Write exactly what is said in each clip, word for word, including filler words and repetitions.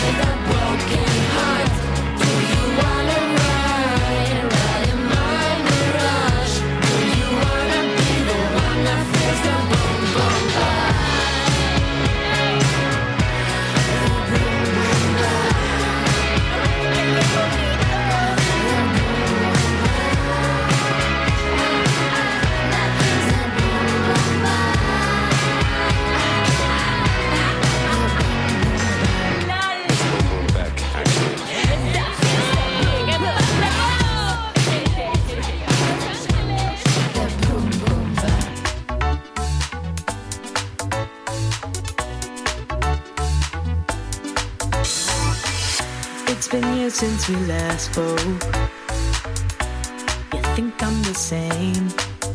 It's been years since we last spoke. You think I'm the same,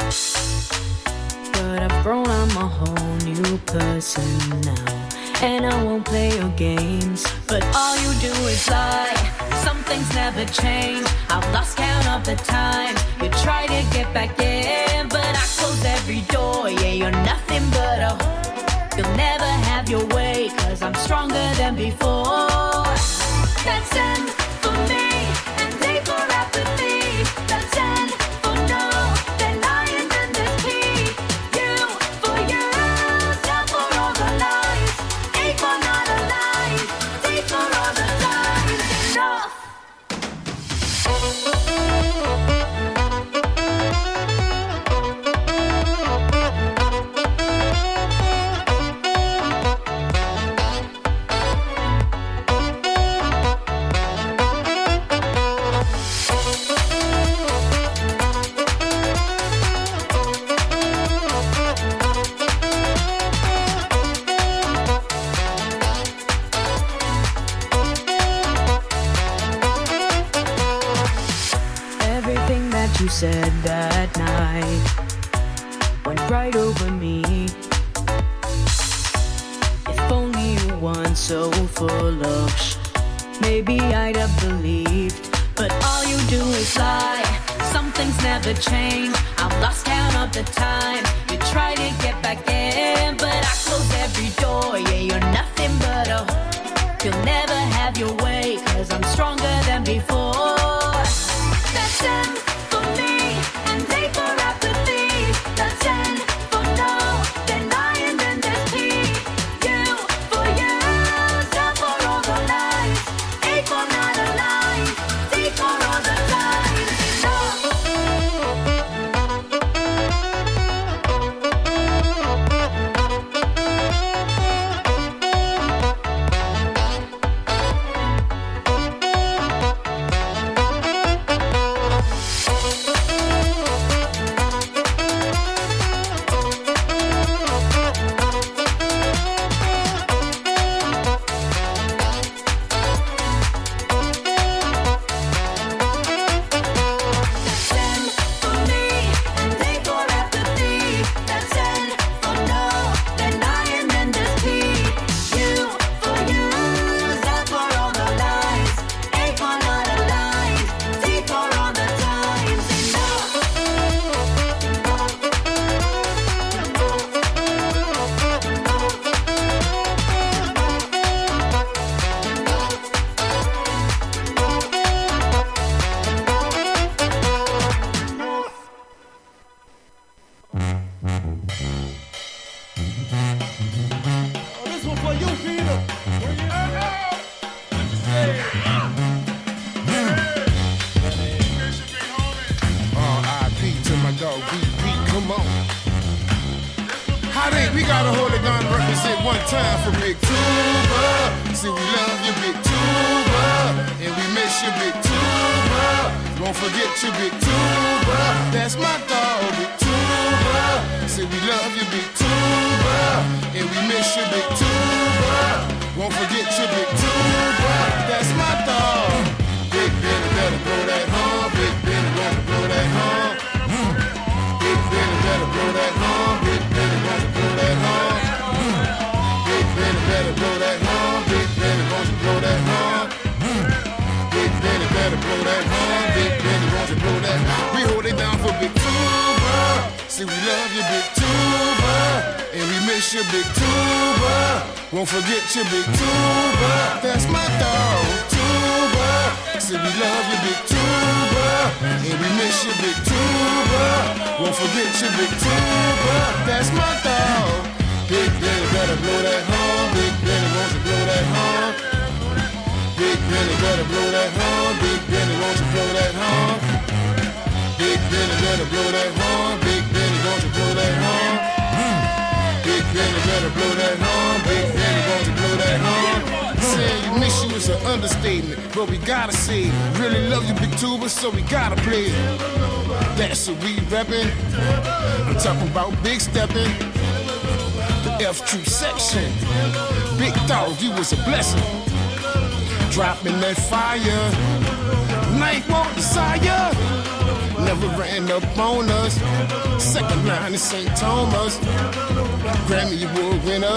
but I've grown, I'm a whole new person now. And I won't play your games, but all you do is lie. Some things never change. I've lost count of the time you try to get back in, but I close every door. Yeah, you're nothing but a whore. You'll never have your way, cause I'm stronger than before. That's end for me, and they for apathy. That's end for no, then lying in this plea. You for you, down for all the lies. A for not alive, D for all the times. Enough. You said that night went right over me. If only you weren't so full of sh, maybe I'd have believed. But all you do is lie. Some things never change. I've lost count of the time you try to get back in, but I close every door. Yeah, you're nothing but a whore. You'll never have your way, cause I'm stronger than before. That's end. Big tuba, won't forget your big tuba. That's my dog. Won't forget your big tuba, that's my dog. Big Benny better blow that horn. Big Benny wants to blow that horn. Big Benny better blow that horn. Big Benny wants to blow that horn. Big Benny better blow that horn. Big Benny wants to blow that horn. Big Benny better blow that horn. Big Benny wants to blow that horn. Saying you miss you is an understatement, but we gotta say really love you, big tuba, so we gotta play it. That's what we reppin'. I'm talking about big steppin'. The F Troop section. Big dog, you was a blessing. Dropping that fire. Night won't desire. Never ran up on us. Second line in Saint Thomas. Grammy Award winner.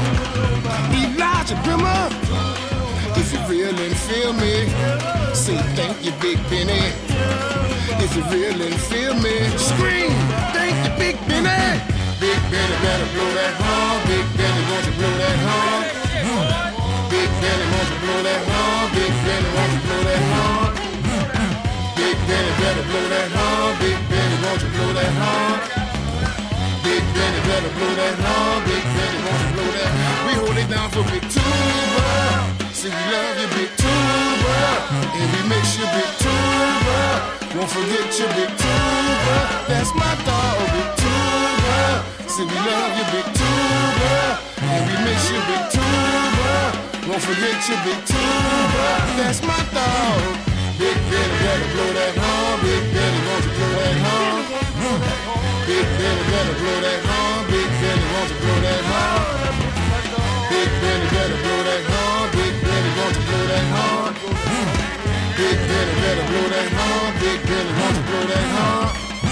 Elijah Brimmer. If you real and feel me, say thank you, Big Benny. If you real and feel me, scream, thank you, Big Benny. Big Benny better blow that horn. Big Benny wants to blow that horn. Big Benny wants to blow that horn. Big Benny wants to blow that horn. Big Benny better blow that horn. Big Benny wants to blow that horn. Big Benny better blow that horn. Big Benny wants to blow that horn. We hold it down for Big Tuba. See, we love you, Big Tuba. And we miss you, Big Tuba. Won't forget your Big Tuba. That's my dog, Big Tuba. See, we love you, Big Tuba. And we miss you, Big Tuba. Won't forget your Big Tuba. That's my dog. Big Benny better blow that horn. Big Benny wants to blow that horn. Big Benny better blow that horn. Big Benny wants to blow that horn. Big Benny better blow that horn. Big Benny wants to blow that horn. Big Benny better blow that horn. Big Benny wants to blow that horn.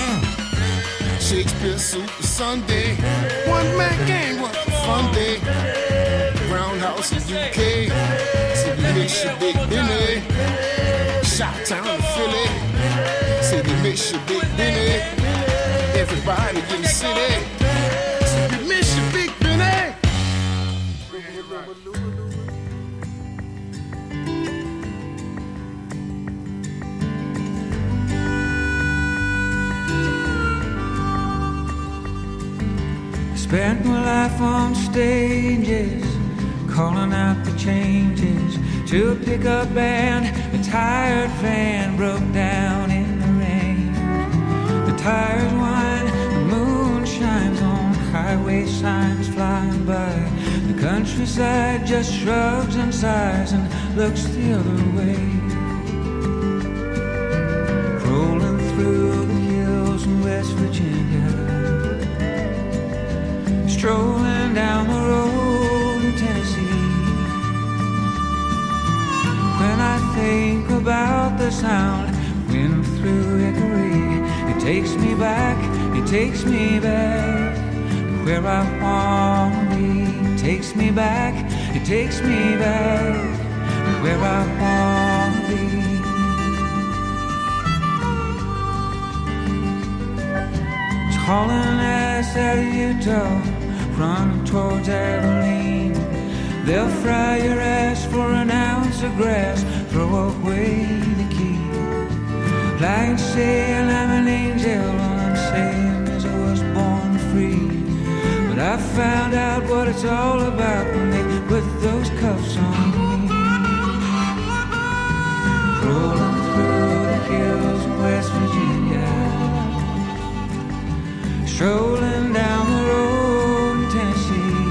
Shakespeare Super Sunday. One man game, what a fun day. Roundhouse in U K. See we miss you, Big Benny. Shot-town in Philly. See we miss you, Big Benny. Everybody in the city. See we miss you, Big Benny. Spent my life on stages, calling out the changes. To a pickup band, a tired van broke down in the rain. The tires whine, the moon shines on highway signs flying by. The countryside just shrugs and sighs and looks the other way. Rolling through the hills in West Virginia, strolling down the road in Tennessee. When I think about the sound wind through Hickory, it takes me back, it takes me back to where I wanna be. It takes me back, it takes me back to where I wanna be. It's hauling ass out of Utah, running towards Abilene. They'll fry your ass for an ounce of grass, throw away the key. Like saying I'm an angel, all I'm saying is I was born free. But I found out what it's all about when they put those cuffs on me. Rolling through the hills of West Virginia, strolling down the road in Tennessee.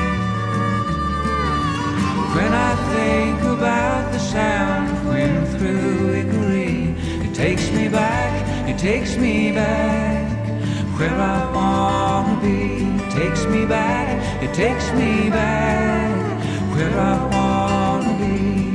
When I think about the sound of wind through Hickory, it takes me back, it takes me back where I wanna be. It takes me back, it takes me back where I wanna be.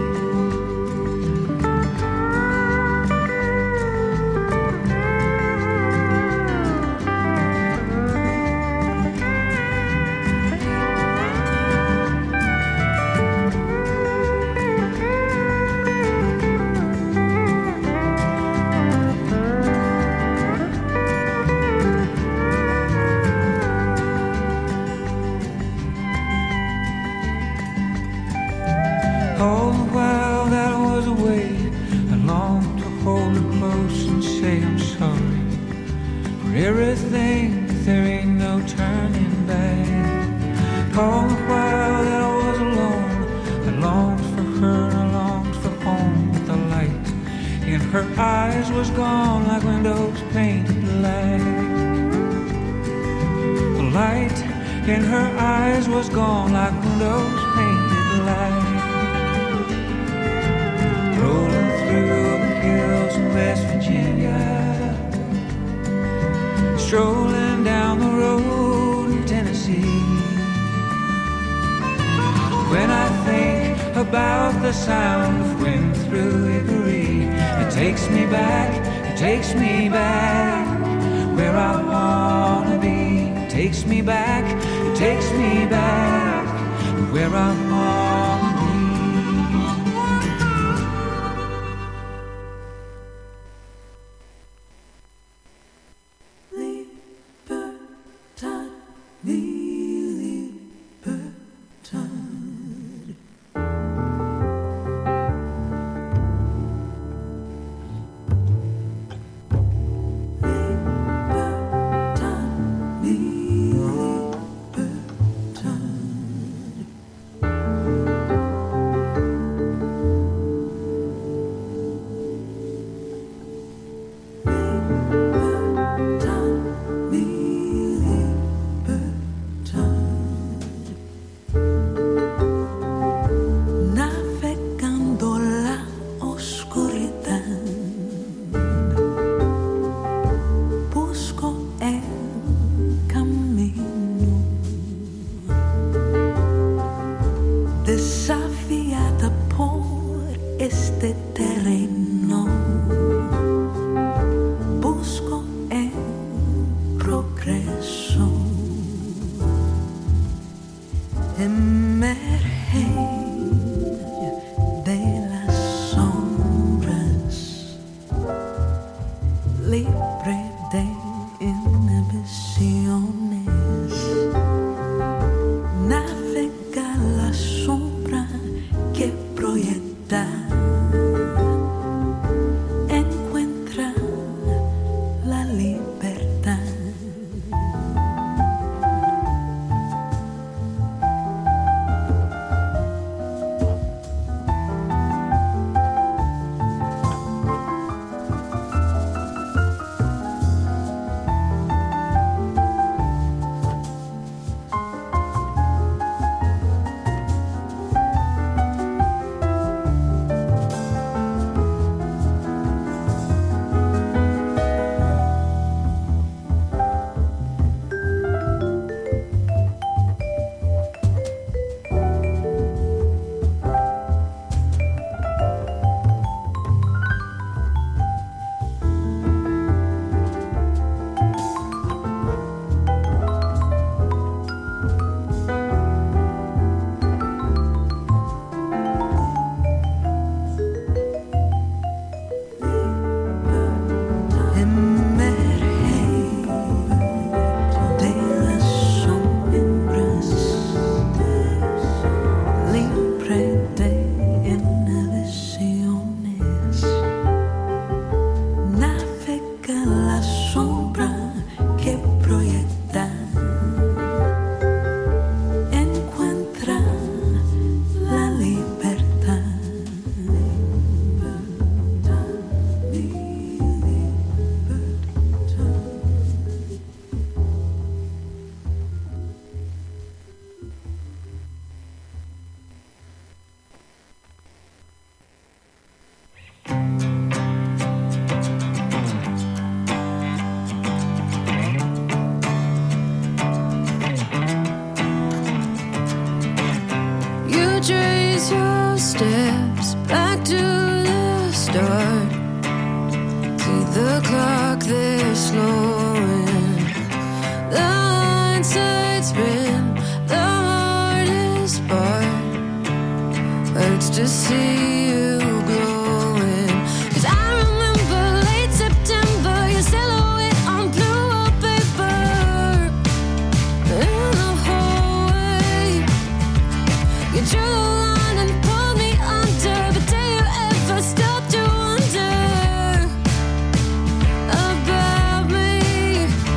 All the while that I was away, I longed to hold her close and say I'm sorry for for everything, there ain't no turning back. All the while that I was alone, I longed for her and I longed for home. But the light in her eyes was gone like windows painted black. The light in her eyes was gone like windows painted black. Rolling through the hills in West Virginia, strolling down the road in Tennessee. When I think about the sound of wind through Hickory, it takes me back, it takes me back where I wanna be. It takes me back, it takes me back where I wanna be. About me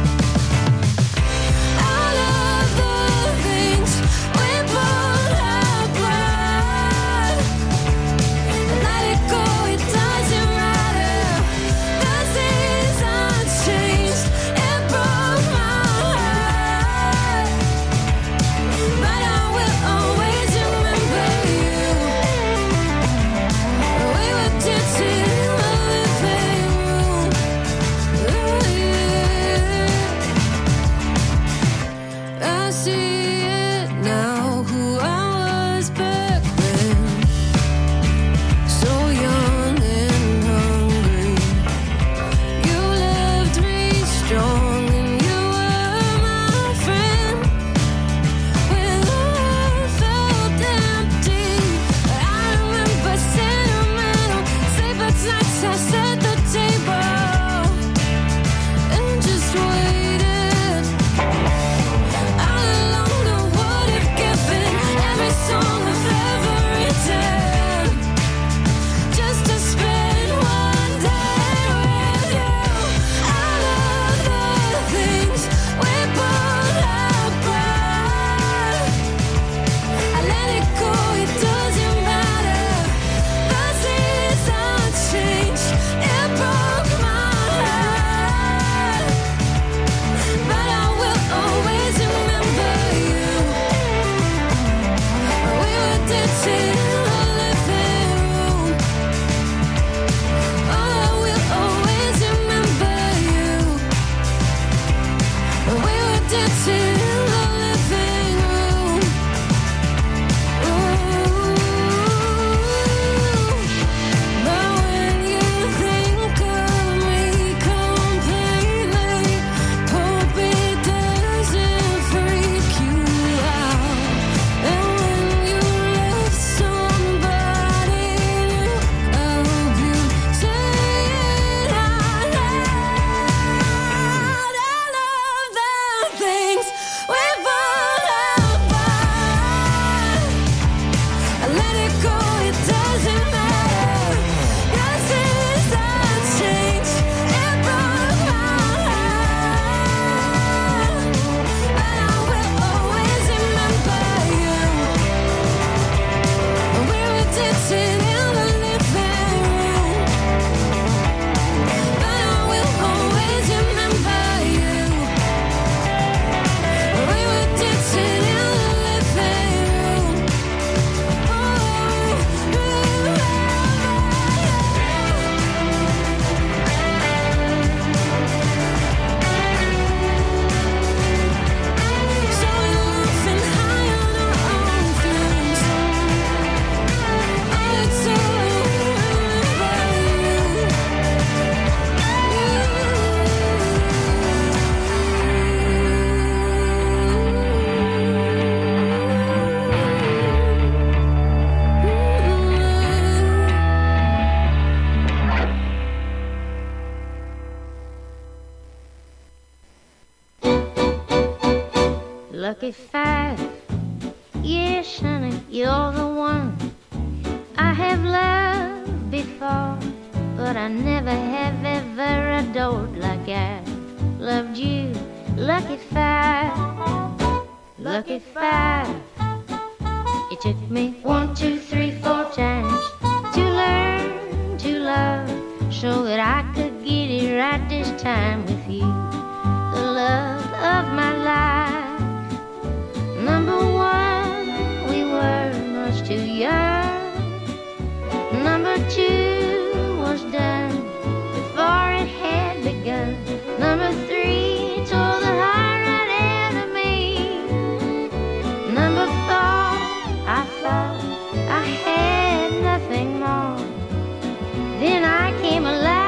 Lucky five, yes, honey, you're the one. I have loved before, but I never have ever adored like I loved you. Lucky five, lucky five. It took me one, two, three, four times to learn to love, so that I could get it right this time with you, the love of my life. Number one, we were much too young. Number two was done before it had begun. Number three tore the heart right out of me. Number four, I thought I had nothing more. Then I came alive.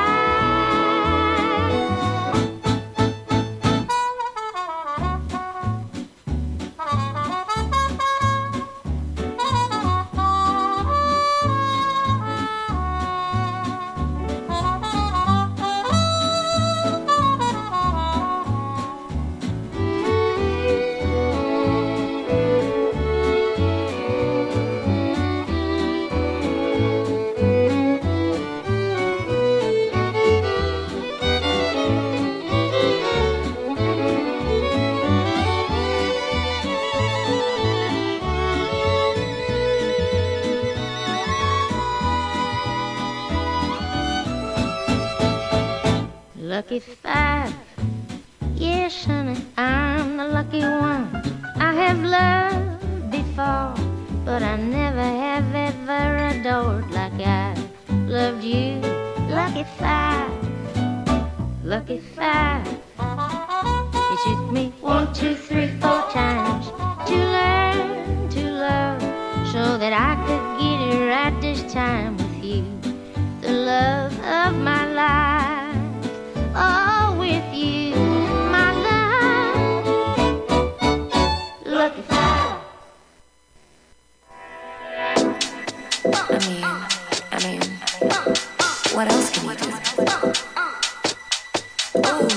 Lucky five, yes, honey, I'm the lucky one. I have loved before, but I never have ever adored like I loved you. Lucky five, lucky five. It took me one, two, three, four times to learn to love, so that I could get it right this time with you, the love of my life. Oh, with you, my love. Lucky five. I mean, I mean, what else can you do? Oh,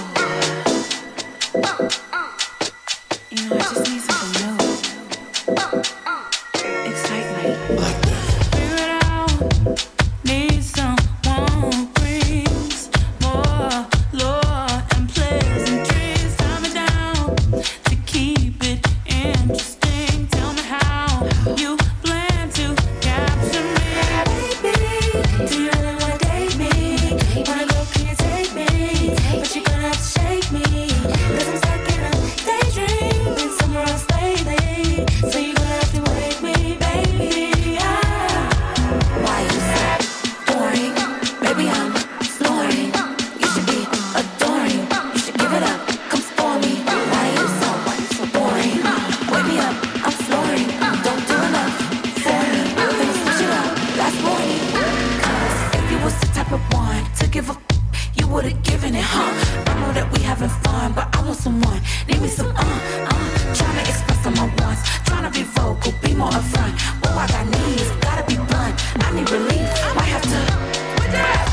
you know, I just need something new. Excite me. Like that. Figure it out. Need someone who brings more lore and plays and trees. Tie me down to keep it interesting. Tell me how you plan to capture me. Baby, do you really wanna date me? Wanna go, can you take me? But you're gonna have to shake me, 'cause I'm stuck in a daydream, been somewhere else lately. So you're gonna have to wake me, baby. Ah. Why you so boring? Baby, I'm snoring. You should be adoring. You should give it up, come for me. Why you so boring? Wake me up, I'm snoring. Don't do enough for me. Then switch it up, last morning. 'Cause if you was the type of one to give a f- you would've given it, huh? I know that we having fun, but I want someone. Need me some uh, uh. Trying to express on my wants. Trying to be vocal, be more upfront. Oh, I got needs, gotta be blunt. I need relief, might have to switch it up.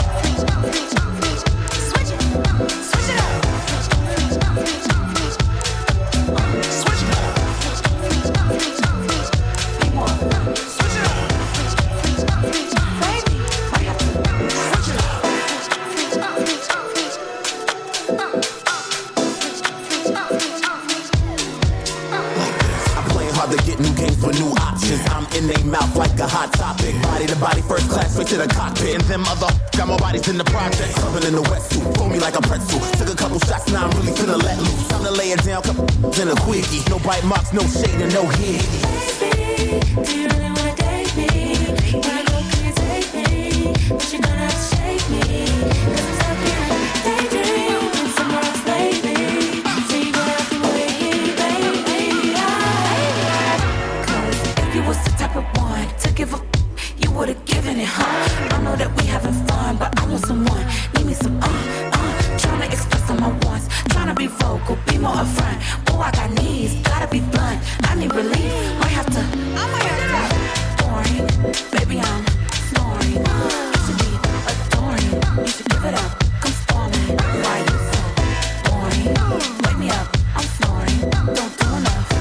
Switch it, switch it up. Switch it up. Be more upfront. Switch it up. Baby, might have to switch it up. I'm playing hard to get new games for new options. I'm in their mouth like a hot topic. Body to body, first class, straight to the cockpit. And them other got my bodies in the project. Clubbing in the wetsuit, fold me like a pretzel. Took a couple shots, now I'm really finna let loose. Time to lay it down, couple in a quickie. No bite marks, no shade, and no hit. Baby, do you really wanna date me? Wanna go, can you take me? But you're gonna have to shake me, 'cause I'm stuck in a daydream, been somewhere else lately. So you're gonna have to wake me, baby. Ah. 'Cause if you was the type of one to give a f- you would've given it, huh? I know that we having fun, but I want someone. Need me some uh, uh. Trying to express on my wants. Trying to be vocal, be more upfront. Oh, I got needs, gotta be blunt. I need relief, might have to. I might have to. Boring, baby, I'm snoring. You should be adoring. You should give it up, come for me. Why you so boring? Wake me up, I'm snoring. Don't do enough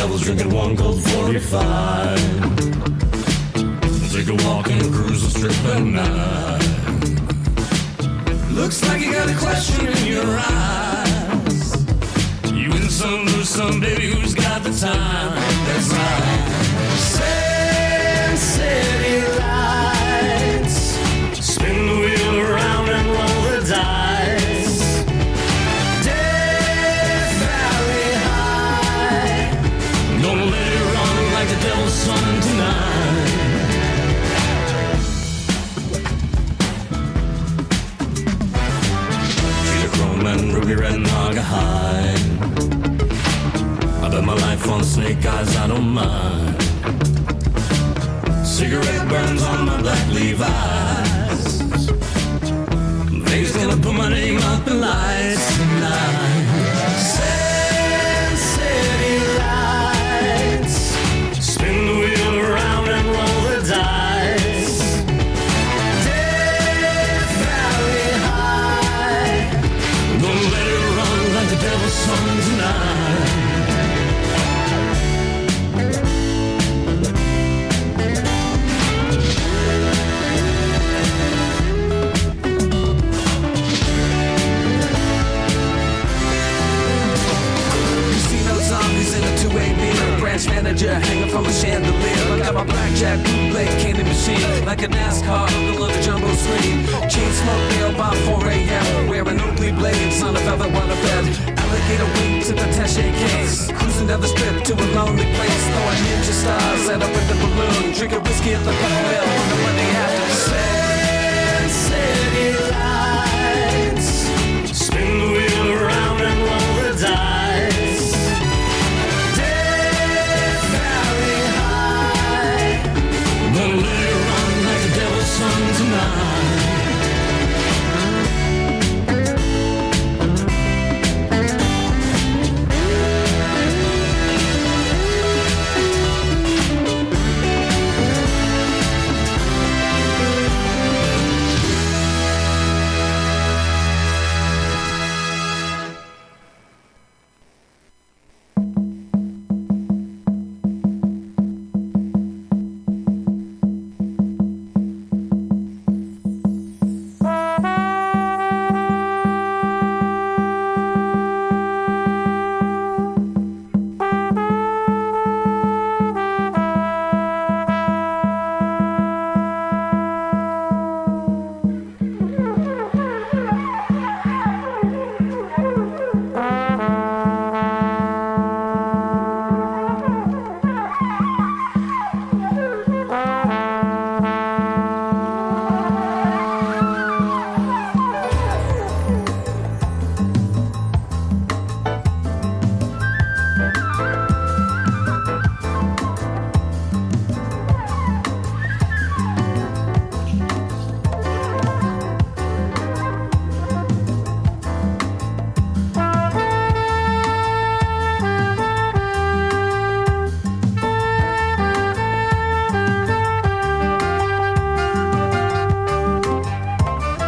devil's drinking one cold forty-five. Take a walk and cruise the strip at night. Looks like you got a question in your eyes. You win some, lose some, baby, who's got the time? That's right. Sand City lights. Spin the wheel around and roll the dice. Death Valley High. Gonna let it run like the devil's son tonight. And ruby red Naugahyde. I bet my life on snake eyes, I don't mind. Cigarette burns on my black Levi's. They's gonna put my name up in lights tonight. Sand City lights. Spin the wheel around and roll the dice. Death Valley High. Gonna let it run like the devil's son tonight. Casino zombies in a two-way mirror. Branch manager hanging from a chandelier. I got my blackjack bootleg candy machine. Like a NASCAR, uncle of the jumbo screen. Chain smoke nail by four a.m. Wearing